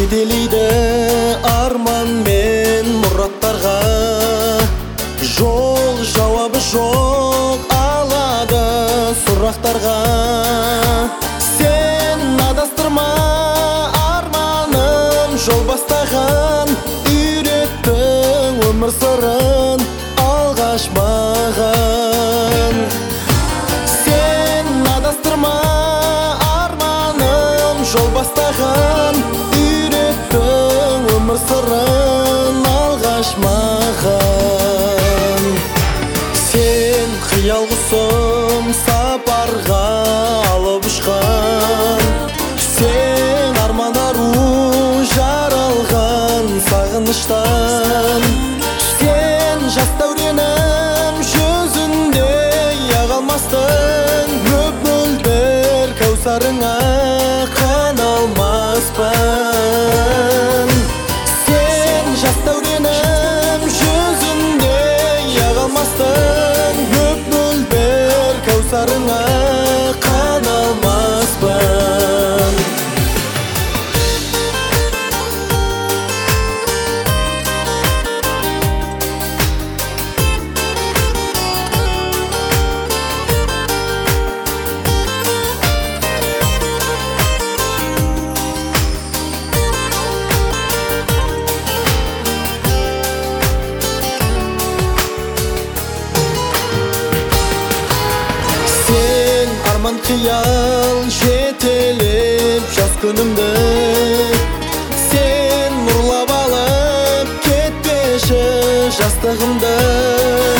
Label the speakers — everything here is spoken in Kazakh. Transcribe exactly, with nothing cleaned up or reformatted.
Speaker 1: жетелейді арман мен мұраттарға. Жол жауабы жоқ алады сұрақтарға. Сен адастырма арманым жол бастаған, үйреттің өмір сырын алғаш маған. Сен адастырма арманым жол бастаған, үйреттің өмір сырын алғаш маған. Сен қиял құсым сапарға алып ұшқан, сен арман ару жаралған сағыныштан. Сен жас дәуренім жүзінде ағалмастың, мөп-мөлдір кәусарыңа қана алмаспын. Сен жас дәуренім жүзінде ағалмастың, мөп-мөлдір кәусарыңа қана алмаспын. Арман қиял жетелеп жас күнімді, сен ұрлап алып кетпеші жастығымды.